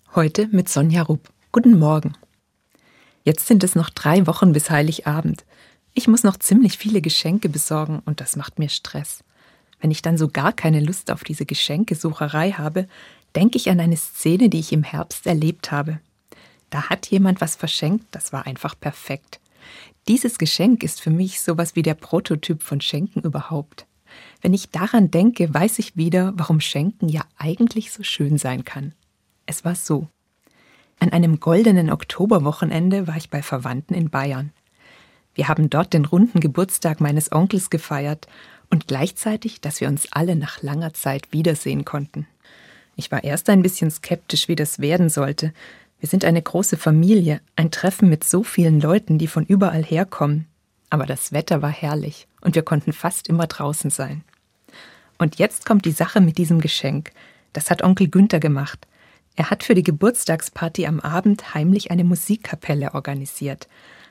Heute mit Sonja Rupp. Guten Morgen. Jetzt sind es noch 3 Wochen bis Heiligabend. Ich muss noch ziemlich viele Geschenke besorgen und das macht mir Stress. Wenn ich dann so gar keine Lust auf diese Geschenkesucherei habe, denke ich an eine Szene, die ich im Herbst erlebt habe. Da hat jemand was verschenkt, das war einfach perfekt. Dieses Geschenk ist für mich sowas wie der Prototyp von Schenken überhaupt. Wenn ich daran denke, weiß ich wieder, warum Schenken ja eigentlich so schön sein kann. Es war so. An einem goldenen Oktoberwochenende war ich bei Verwandten in Bayern. Wir haben dort den runden Geburtstag meines Onkels gefeiert und gleichzeitig, dass wir uns alle nach langer Zeit wiedersehen konnten. Ich war erst ein bisschen skeptisch, wie das werden sollte. Wir sind eine große Familie, ein Treffen mit so vielen Leuten, die von überall herkommen. Aber das Wetter war herrlich und wir konnten fast immer draußen sein. Und jetzt kommt die Sache mit diesem Geschenk. Das hat Onkel Günther gemacht. Er hat für die Geburtstagsparty am Abend heimlich eine Musikkapelle organisiert.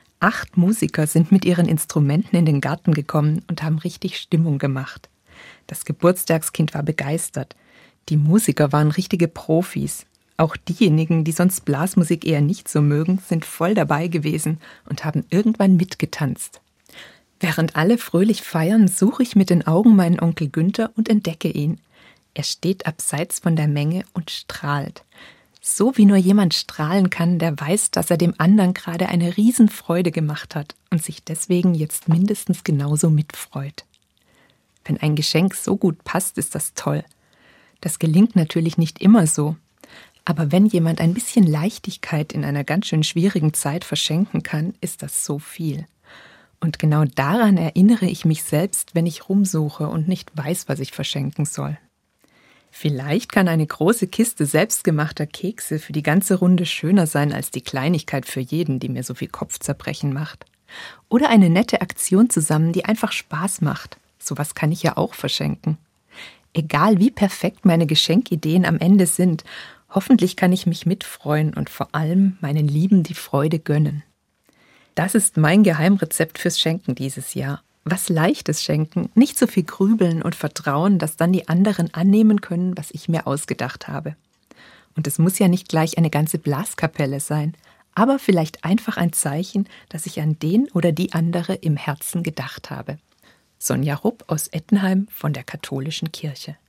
8 Musiker sind mit ihren Instrumenten in den Garten gekommen und haben richtig Stimmung gemacht. Das Geburtstagskind war begeistert. Die Musiker waren richtige Profis. Auch diejenigen, die sonst Blasmusik eher nicht so mögen, sind voll dabei gewesen und haben irgendwann mitgetanzt. Während alle fröhlich feiern, suche ich mit den Augen meinen Onkel Günther und entdecke ihn. Er steht abseits von der Menge und strahlt. So wie nur jemand strahlen kann, der weiß, dass er dem anderen gerade eine Riesenfreude gemacht hat und sich deswegen jetzt mindestens genauso mitfreut. Wenn ein Geschenk so gut passt, ist das toll. Das gelingt natürlich nicht immer so. Aber wenn jemand ein bisschen Leichtigkeit in einer ganz schön schwierigen Zeit verschenken kann, ist das so viel. Und genau daran erinnere ich mich selbst, wenn ich rumsuche und nicht weiß, was ich verschenken soll. Vielleicht kann eine große Kiste selbstgemachter Kekse für die ganze Runde schöner sein als die Kleinigkeit für jeden, die mir so viel Kopfzerbrechen macht. Oder eine nette Aktion zusammen, die einfach Spaß macht. Sowas kann ich ja auch verschenken. Egal wie perfekt meine Geschenkideen am Ende sind, hoffentlich kann ich mich mitfreuen und vor allem meinen Lieben die Freude gönnen. Das ist mein Geheimrezept fürs Schenken dieses Jahr. Was Leichtes schenken, nicht so viel grübeln und vertrauen, dass dann die anderen annehmen können, was ich mir ausgedacht habe. Und es muss ja nicht gleich eine ganze Blaskapelle sein, aber vielleicht einfach ein Zeichen, dass ich an den oder die andere im Herzen gedacht habe. Sonja Rupp aus Ettenheim von der Katholischen Kirche.